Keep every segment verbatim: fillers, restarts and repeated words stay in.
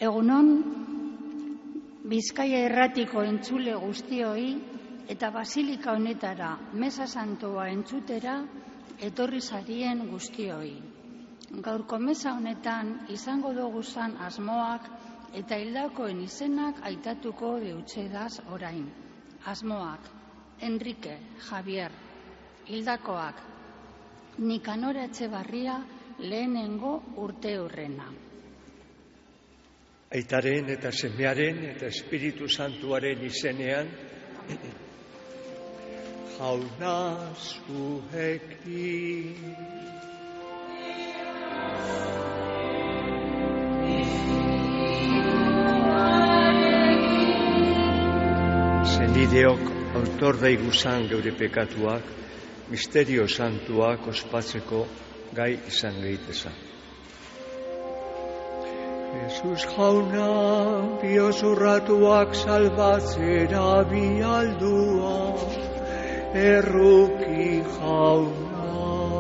Egunon, Bizkaia Irratiko entzule guztioi eta basilika honetara meza santua entzutera etorri zarien guztioi. Gaurko meza honetan izango doguzan asmoak eta hildakoen izenak aitatuko deutsedaz orain. Asmoak: Enrique Javier. Hildakoak: Nikanora Etxebarria lehenengo urte hurrena. Aitaren eta semearen eta Espiritu Santuaren izenean, jauna zuekin. Zenideok autor daiguzan geure pekatuak, misterio santuak ospatzeko gai izan gehitezan. Jesus jauna, biozurratuak salbatzera bialdua, erruki jauna.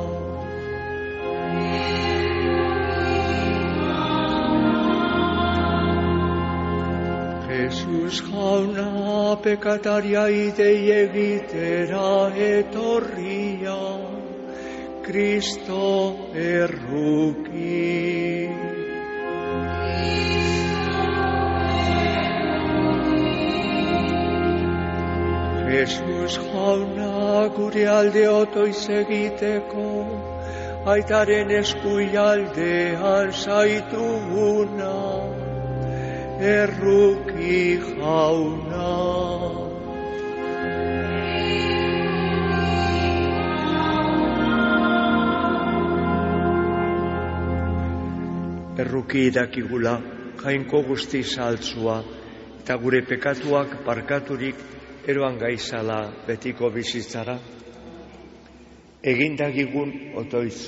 Jesus jauna, pekataria idei egitera etorria, Kristo erruki. Jesus jauna, gure alde otoiz egiteko, aitaren eskuialdean zaituguna, erruki jauna. Erruki dakigula, jainko guzti saltzua, eta gure pekatuak barkaturik eroan gaizala betiko bizitzara. Egindagigun otoiz,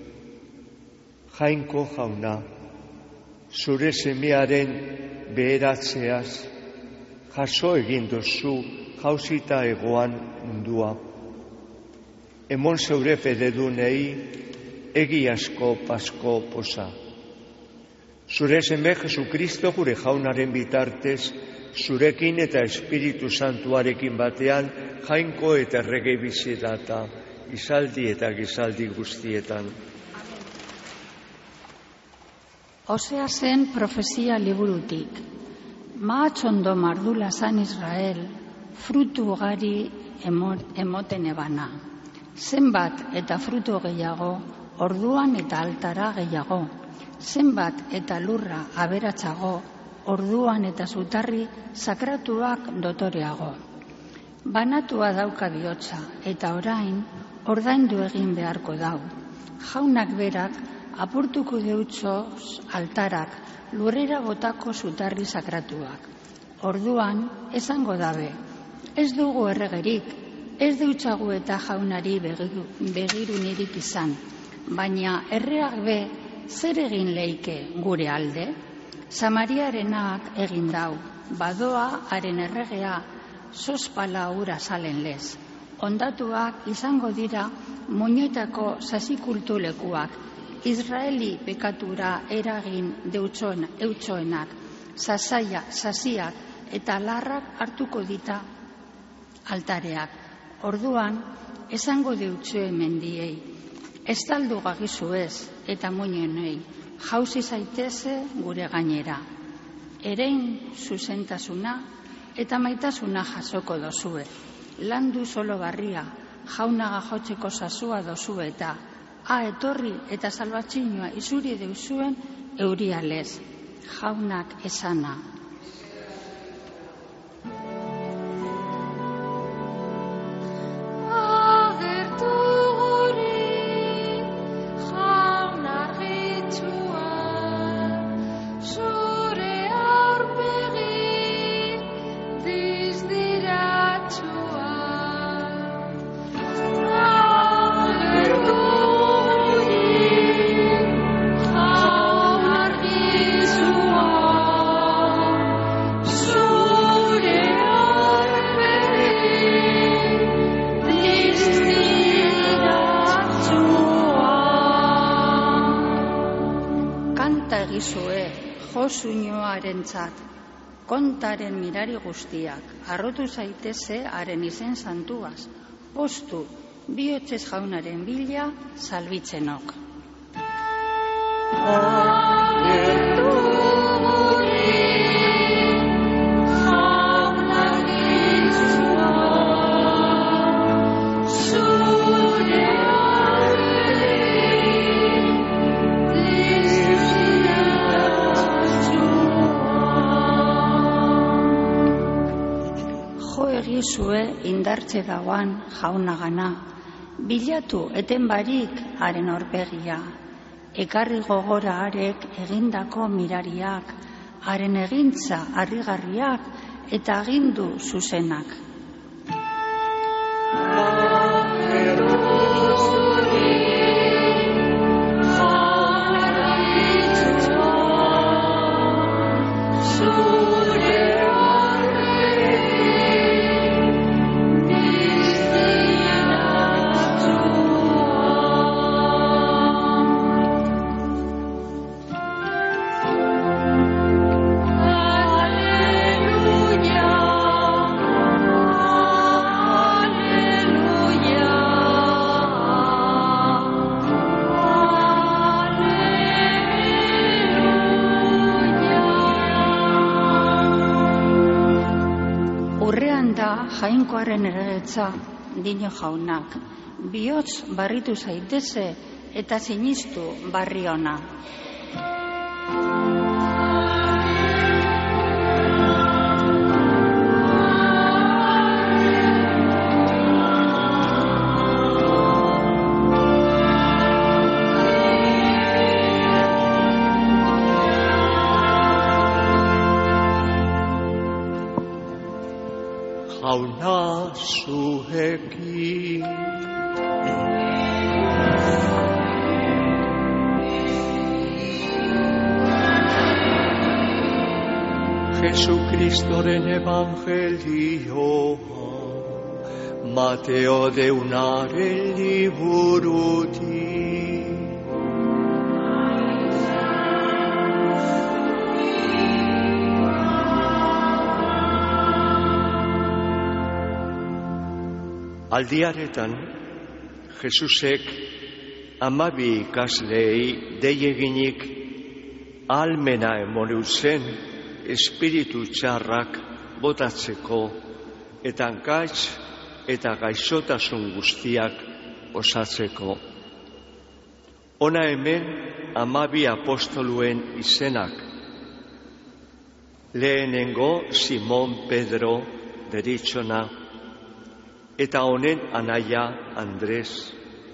jainko jauna, zure semearen beheratzeaz, jaso egin duzu jausita egoan mundua. Emon zeure fededunei egiazko pasko posa. Zure seme Jesukristo gure jaunaren bitartez, zurekin eta Espiritu Santuarekin batean, jainko eta errege bizidata, izaldi eta gizaldi guztietan. Osea zen profezia liburutik. Mahatxondo mardula zan Israel, frutu ugari emoten ebana. Zenbat eta frutu gehiago, orduan eta altara gehiago. Zenbat eta lurra aberatsago, orduan eta zutarri sakratuak dotoreago. Banatua dauka bihotza, eta orain ordaindu egin beharko dau. Jaunak berak apurtuko deutzoz altarak, lurrera botako zutarri sakratuak. Orduan esango dabe, ez dugu erregerik, ez deutzagu eta jaunari begirunirik izan, baina erreak be zer egin leike gure alde? Samariarenak egin dau, badoa haren erregea, sospala ura salen lez. Ondatuak izango dira muñoetako sasikultu lekuak, Israeli pekatura eragin deutsoenak, sasaia, sasiak eta larrak hartuko dita altareak. Orduan, esango deutsoe mendiei, estaldu gagizu ez eta muñoenei, jauzi zaiteze gure gainera. Erein zuzentasuna eta maitasuna jasoko dozue. Landu solo barria, jaunaga jotzeko sasua dozu eta a etorri eta salbatxinoa izuri deuzuen eurialez. Jaunak esana. Oh pozuinoarentzat, kontaren mirari guztiak, harrotu zaiteze haren izen santuaz, postu, bihotzez jaunaren bila, salbitzenok. Zue indartze dagoan jaunagana, bilatu eten barik haren aurpegia, ekarri gogora harek egindako mirariak, haren egintza harrigarriak eta agindu zuzenak. Jainkoaren eregetza, dino jaunak, bihotz barritu zaiteze eta sinistu barri ona. Jauna zuekin Jesukristoren evangelioa Mateo deunaren liburutik. Aldiaretan, Jesusek hamabi ikasleei dei eginik ahalmena emonu zen espiritu txarrak botatzeko eta gaitz eta gaixotasun guztiak osatzeko. Hona hemen hamabi apostoluen izenak. Lehenengo Simon Pedro deritzona, eta honen anaia Andres,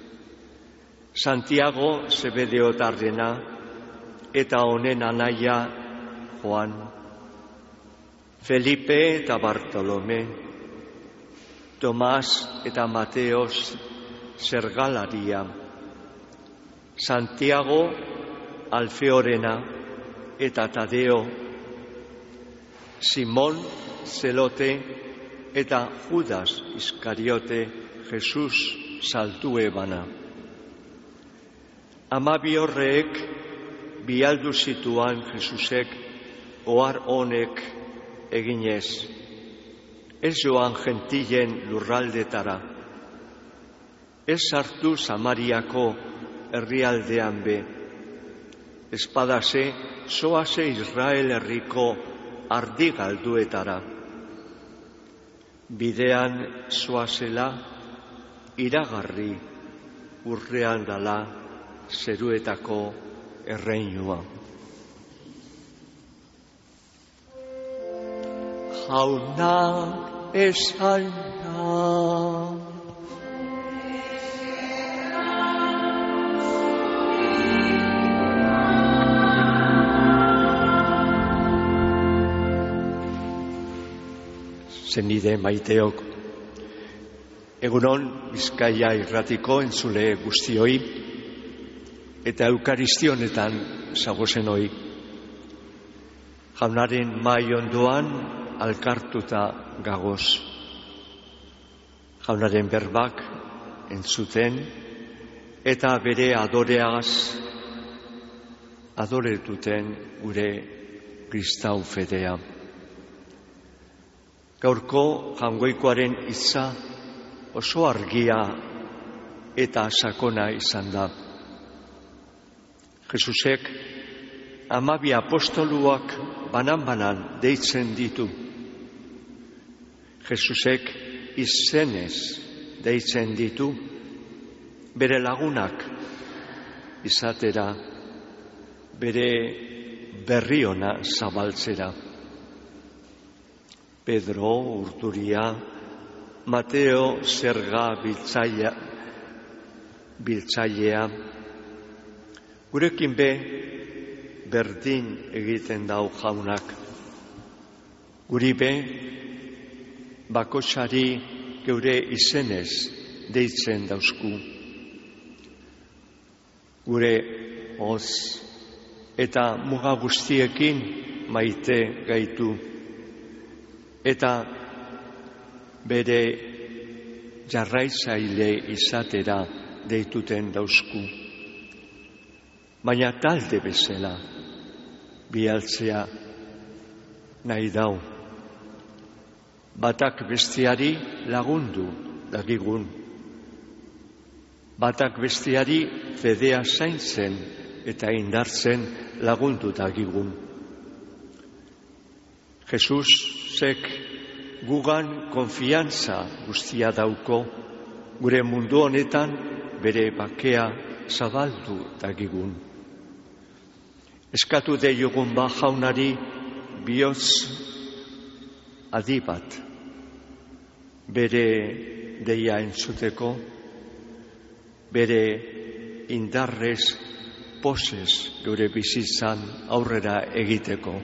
Santiago Zebedeotarrena, eta honen anaia Juan, Felipe eta Bartolome, Tomas eta Mateos zergalaria, Santiago Alfeorena eta Tadeo, Simon Zelote eta Judas Iskariote Jesus saltue bana. Hamabi horrek bialdu zituan Jesusek ohar honek eginez, ez joan gentilen lurraldetara, ez sartu Samariako herrialdean be, espadase zoase Israel herriko ardi galduetara. Bidean zoazela iragarri urrean dala zeruetako erreinua. Jauna esaina zenide maiteok, egunon Bizkaia irratiko entzule guztioi eta eukaristionetan zagozenoi. Jaunaren mai ondoan alkartuta gagoz. Jaunaren berbak entzuten eta bere adoreagaz adoretuten gure kristau fedea. Gaurko Jaungoikoaren hitza oso argia eta sakona izan da. Jesusek hamabi apostoluak banan-banan deitzen ditu. Jesusek izenez deitzen ditu bere lagunak izatera, bere berri ona zabaltzera. Pedro, Urturia, Mateo, zerga biltzailea, biltzailea, gurekin be berdin egiten dau jaunak. Guri be bakotsari geure izenez deitzen dauzku. Gure hoz eta muga guztiekin maite gaitu. Eta bere jarraitzaile izatera deituten dauzku. Baina talde bezala bialtzea nahi dau. Batak besteari lagundu dagigun. Batak besteari fedea zaintzen eta indartzen lagundu dagigun. Jesusek gugan konfiantza guztia dauko, gure mundu honetan bere bakea zabaldu dagigun. Eskatu deiogun ba jaunari bihotz adi bat bere deia entzuteko, bere indarrez, pozez gure bizitzan aurrera egiteko.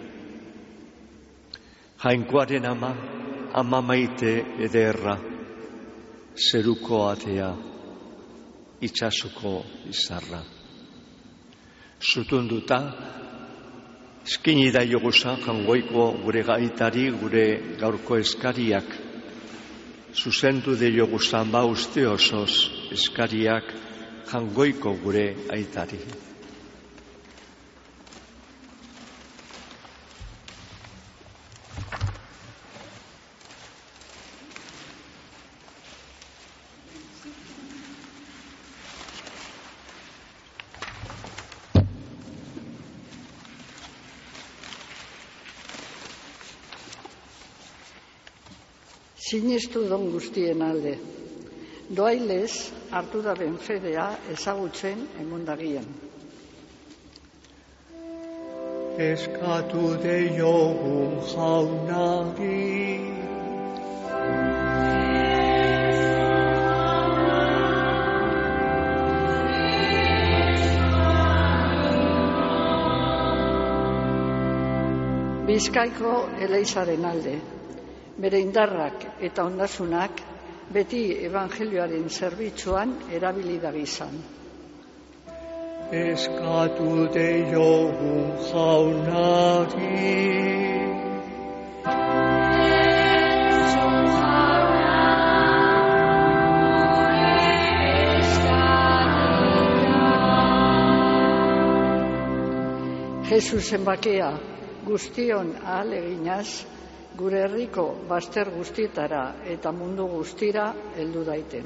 Jainkoaren ama, ama maite ederra, zeruko atea, itxasuko izarra. Zutunduta, eskini da joguza Jaungoiko gure gaitari, gure gaurko eskariak. Zuzendu de joguzan ba uste osoz eskariak Jaungoiko gure aitari. Sinestu don guztien alde. Doailez hartu daben fedea ezagutzen emondagien. Eskatu deiogun jaunari. Bizkaiko Eleizaren alde. Bere indarrak eta ondasunak beti evangelioaren zerbitzuan erabili dagizan. Eskatu deiogun jaunari. Jesusen bakea guztion ahaleginaz, gure herriko bazter guztietara eta mundu guztira heldu daiten.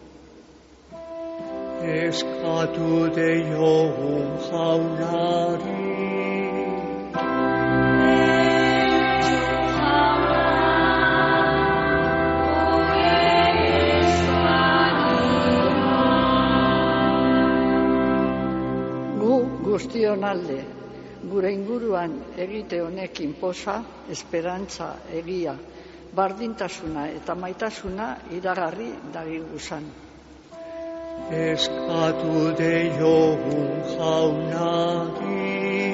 Eskatu deiogun jaunari. Gu guztion alde, gure inguruan egite honekin poza, esperantza, egia, bardintasuna eta maitasuna iragarri dagiguzan. Eskatu deiogun jaunari.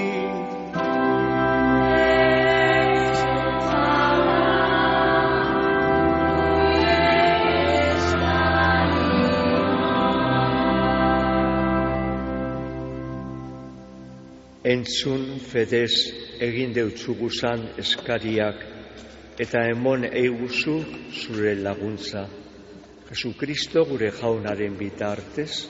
Entzun fedez egin deutzuguzan eskariak eta emon eiguzu zure laguntza. Jesukristo gure jaunaren bitartez.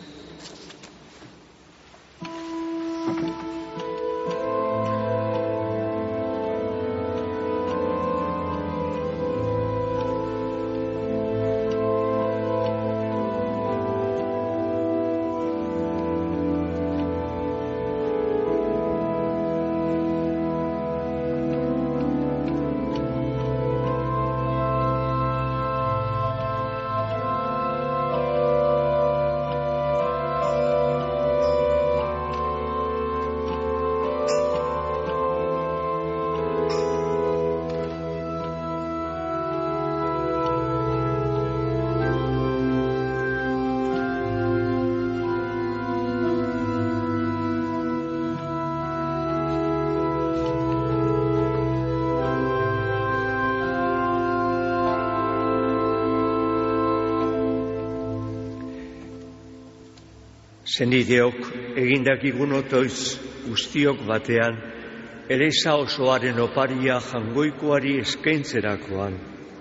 Zenideok egindakigun otoiz guztiok batean, Eleza osoaren oparia jangoikoari eskaintzerakoan.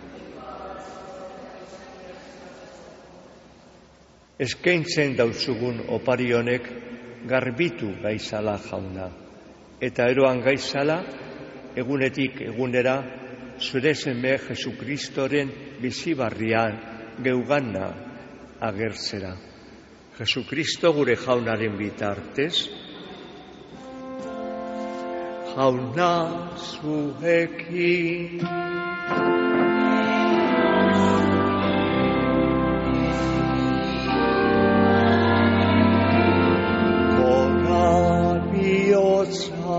Eskaintzen dautzugun opari honek garbitu gaizala jauna, eta eroan gaizala egunetik egunera zure seme Jesukristoren bizibarrian geugana agertzera. Jesukristo gure jaunaren bitartez, jauna zuekin. Gora bihotza.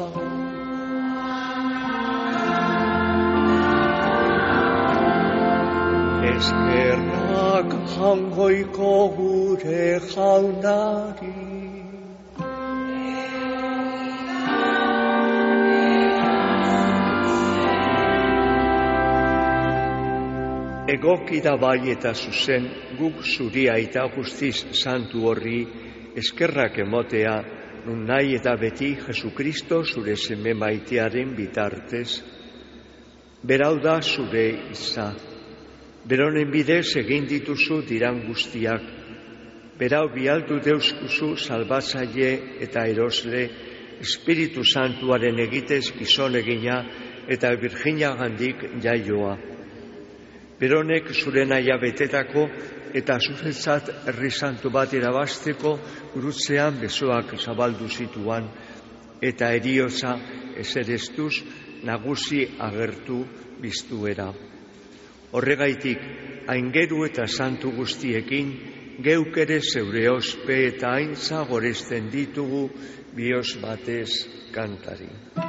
Eskerrak jangoiko gure jaunari. Egoki da bai eta zuzen guk zuri aita guztiz santu horri eskerrak emotea, nun nahi eta beti Jesukristo zure seme maitearen bitartez. Berau da zure iza, beronen bidez egin dituzu diran guztiak, berau bialdu deuskuzu salbatzaile eta erosle, Espiritu Santuaren egitez gizon egina eta Virginia gandik jaioa. Beronek zure naia betetako eta zuzentzat herri santu bat irabazteko gurutzean besoak zabaldu zituan eta heriotza eserestuz nagusi agertu biztuera. Horregaitik, aingeru eta santu guztiekin, geuk ere zeure ospe eta aintza goresten ditugu bihotz batez kantari.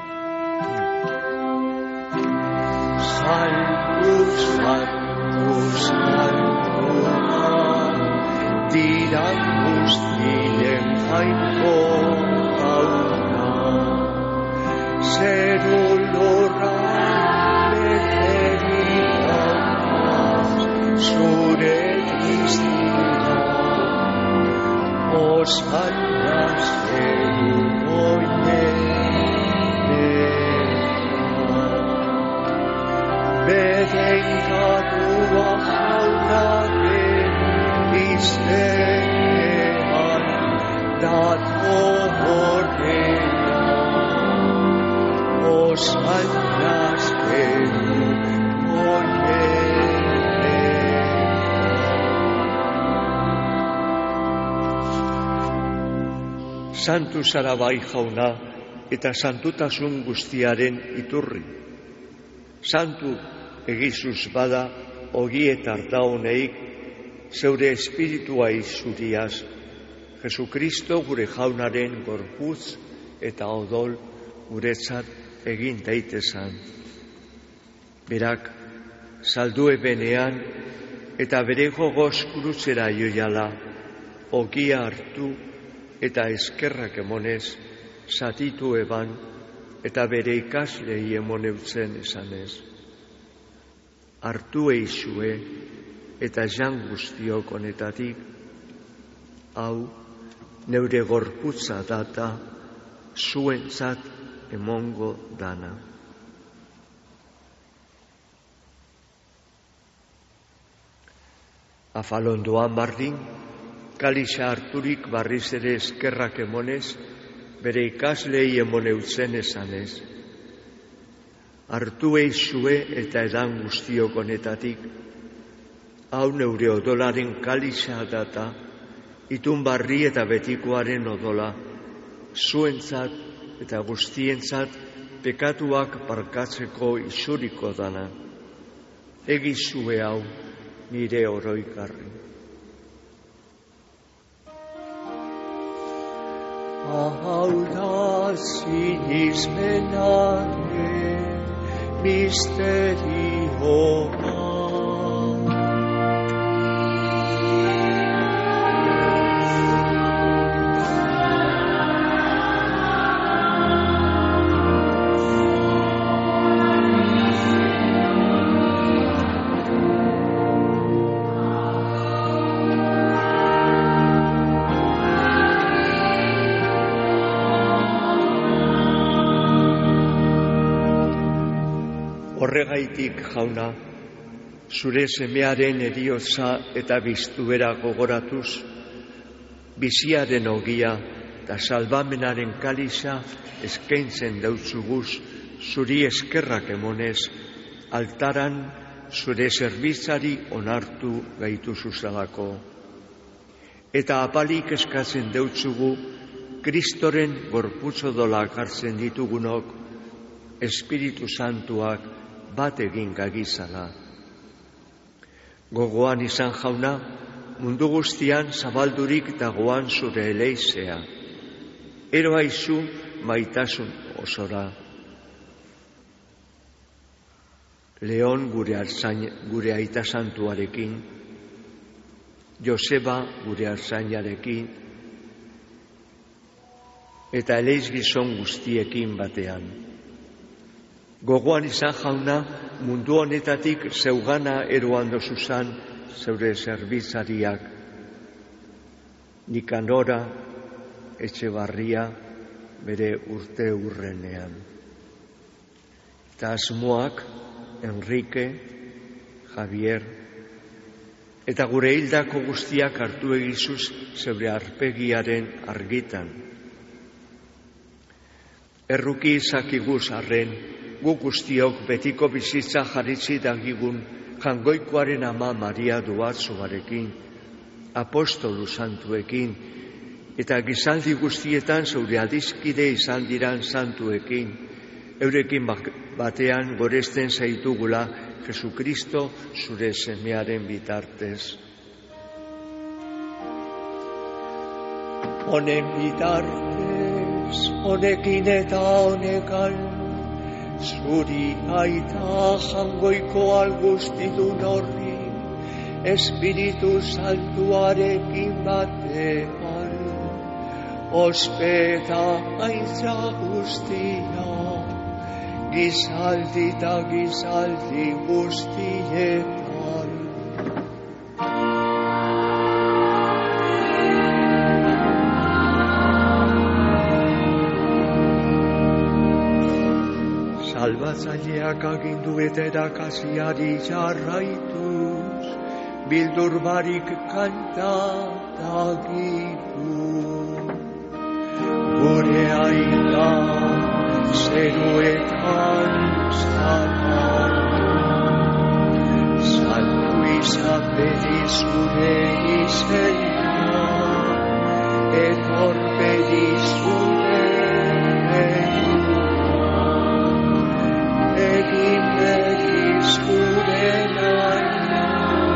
Santu, santu, santua, diran guztien jainko jauna, zeru lorra beterik daukaz, zure diztira, osana zeru Bedenkatua jaunaren izenean dato horrela, osanaz geru horrela. Santu zara bai jauna eta santutasun guztiaren iturri. Santu egizuz bada ogi eta ardauneik zeure espiritua izuriaz, Jesukristo gure jaunaren gorputz eta odol guretzat egin daitezan. Berak saldue benean eta bere gogoz krutzera joiala, ogia hartu eta eskerrak emonez, zatitu eban eta bere ikaslei emoneutzen esanez. Hartu eizue eta jan guztiok honetatik, hau neure gorputza data zuentzat emongo dana. Afalondoan bardin, kalixa harturik barriz ere eskerrak emonez, bere ikaslei emoneutzen esanez. Hartu eizue eta edan guztiok honetatik, hau neure odolaren kalixa data, itun barri eta betikoaren odola, zuentzat eta guztientzat pekatuak barkatzeko isuriko dana. Egizue hau nire oroikarri. Hau da sinismenaren misterioa. Horregaitik, jauna, zure semearen heriotza eta biztuera gogoratuz, biziaren ogia eta salbamenaren kaliza eskaintzen dautzuguz, zuri eskerrak emonez, altaran zure zerbitzari onartu gaitu zuzalako. Eta apalik eskatzen deutzugu, Kristoren gorputz odolak hartzen ditugunok, Espiritu Santuak bat egin gagizala. Gogoan izan, jauna, mundu guztian zabaldurik dagoan zure eleizea. Ero aizu maitasun osora. Leon gure, arzain, gure aita santuarekin, Joseba gure arzainarekin, eta eleiz gizon guztiekin batean. Gogoan izan, jauna, mundu honetatik zeugana eroan dozuzan zeure zerbitzariak. Nikanora, Etxebarria, bere urte urrenean. Eta asmoak, Enrique, Javier, eta gure hildako guztiak hartu egizuz zeure arpegiaren argitan. Erruki izakiguz arren, gu guztiok betiko bizitza jaritzi dagigun jangoikoaren ama Maria Duatzuarekin, apostolu santuekin, eta gizaldi guztietan zeure adizkide izan diran santuekin, eurekin batean goresten zaitugula Jesukristo zure semearen bitartez. Honen bitartez, honekin eta honekan, zuri aita jangoiko algustidun horri, Espiritu Santuarekin batean, ospeta aitza guztia, gizaldi eta gizaldi guztietan. Salbatzaileak agindu eta erakasiari jarraituz, bildur barik kanta dagitu. Gure aita zeruetan zapatu, saltu izapedi zure izena, etorpedi zure eguna, egin begizkure naina,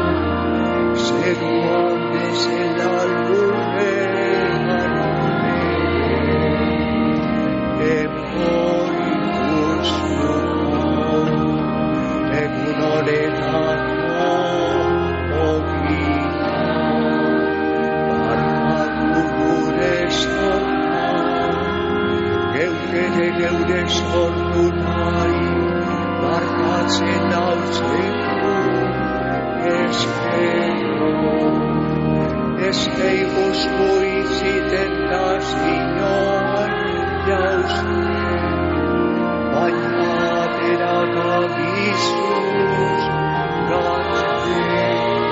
zeruan bezala lurre garame, empori guztuko, egun honetako ogia, barkatu gure zortan, geukere geure sortu nahi, barkatzen hautzeko eskero. Eskei guzko iziten da zinoan jauzten, baina atera gabizuz gatzten.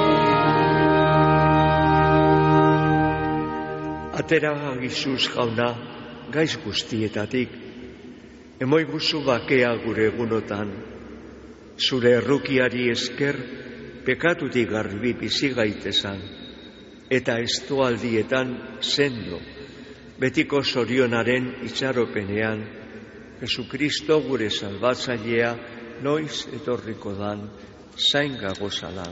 Atera gabizuz, jauna, gaiz guztietatik, emoi guzu bakea gure egunotan, zure errukiari esker pekatutik garbi bizi gaitezan, eta estualdietan sendo, betiko zorionaren itxaropenean, Jesukristo gure salbatzailea noiz etorriko dan, zain gagozala.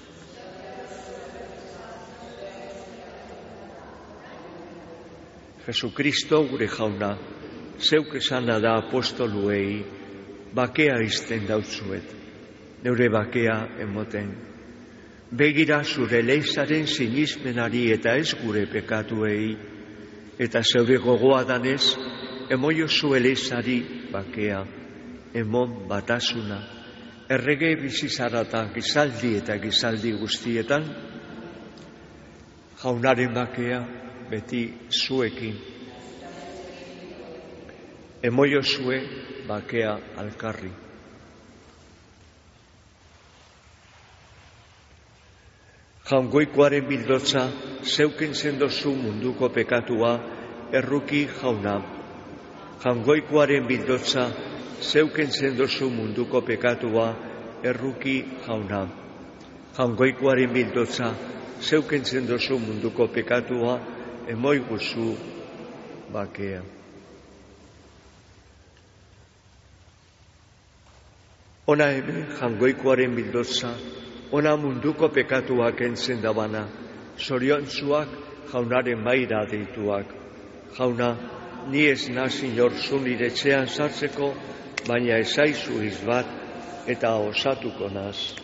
Jesukristo gure jauna, zeuk esana da apostoluei, bakea izten dautzuet, neure bakea emoten. Begira zure leizaren sinismenari eta ez gure pekatuei, eta zeure gogoa danez, emoio zu eleizari bakea, emon batasuna, errege bizizarata gizaldi eta gizaldi guztietan, jaunaren bakea beti zuekin. Emoio zue bakea alkarri. Jaungoikoaren bildotza, zeuken zendozu munduko pekatua, erruki jauna. Jaungoikoaren bildotza, zeuken zendozu munduko pekatua, erruki jauna. Jaungoikoaren bildotza, zeuken zendozu munduko pekatua, emoi guzu bakea. Ona hemen jaungoikoaren bildotza, ona munduko pekatuak entzen dabana, zoriontzuak jaunaren maira deituak. Jauna, ni ez nazin jorzu nire etxean sartzeko, baina ezaizu izbat eta osatuko naz.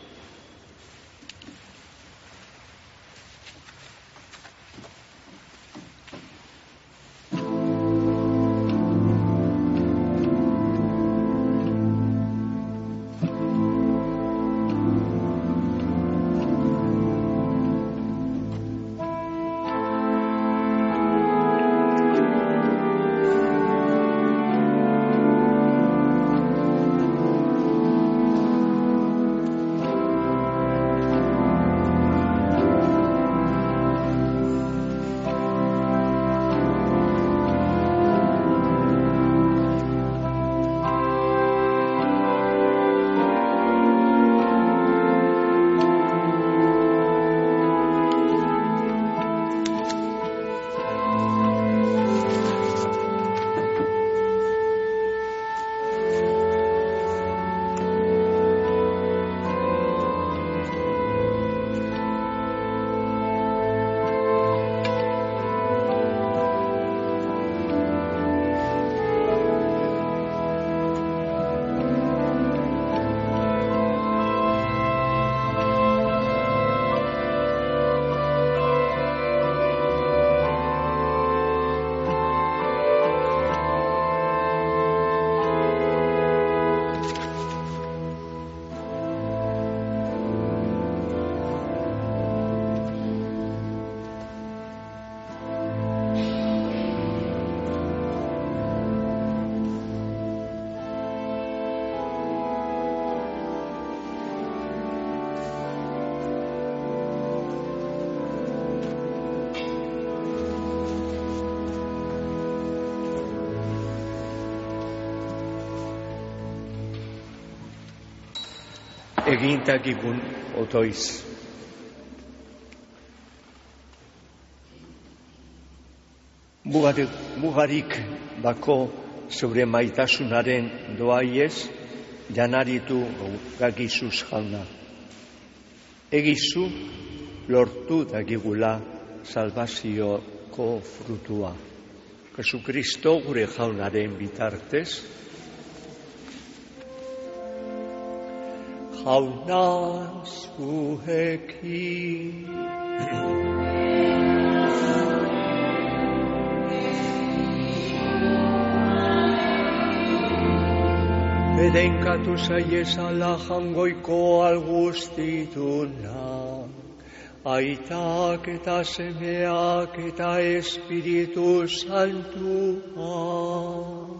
Egintakigun otoiz. Mugarik, mugarik bako zeure maitasunaren doaiez, janaritu gagizuz jauna. Egizu lortu dagigula salvazioko frutua. Jesukristo gure jaunaren bitartez, jauna zuekin. Edenkatu zaiezala jangoiko algustitunak, aitak eta semeak eta Espiritu Santua.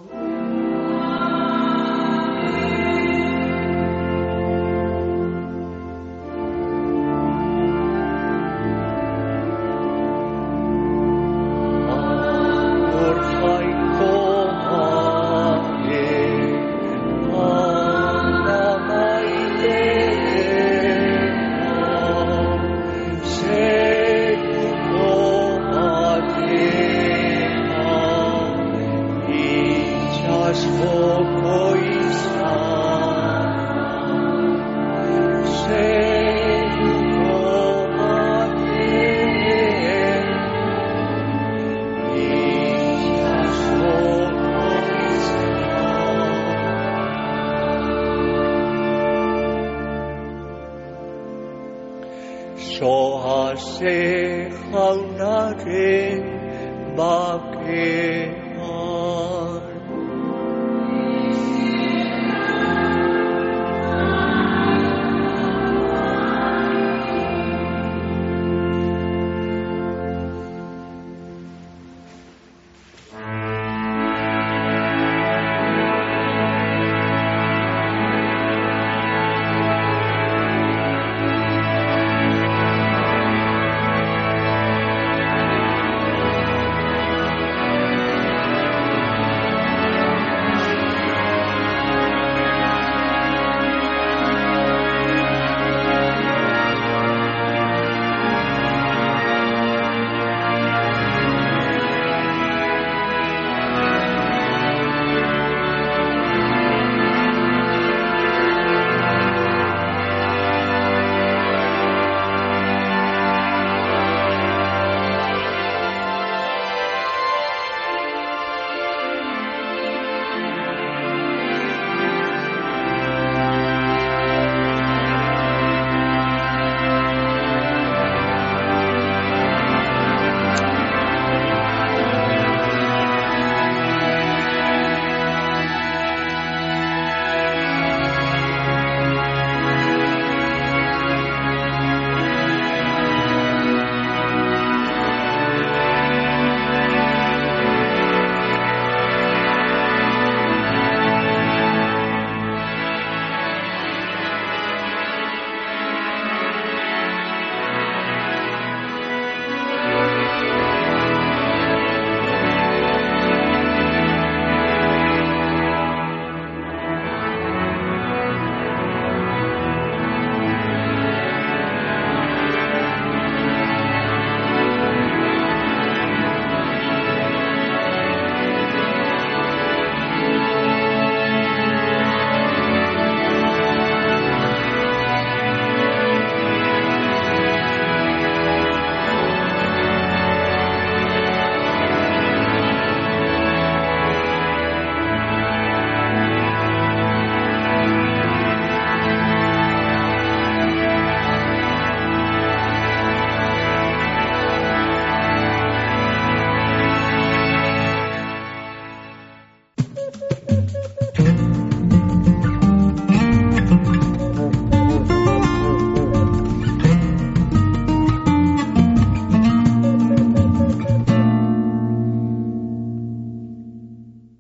Zoaze jaunaren bake.